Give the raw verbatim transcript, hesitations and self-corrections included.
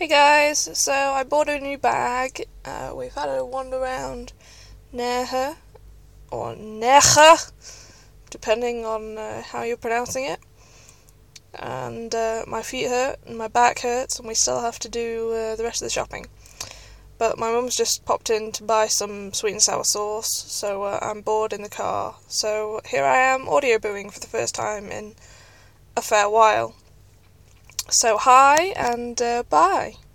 Hey guys, so I bought a new bag. Uh, we've had a wander around Neha, or Necha, depending on uh, how you're pronouncing it. And uh, my feet hurt and my back hurts, and we still have to do uh, the rest of the shopping. But my mum's just popped in to buy some sweet and sour sauce, so uh, I'm bored in the car. So here I am, audio booing for the first time in a fair while. So hi, and uh, bye.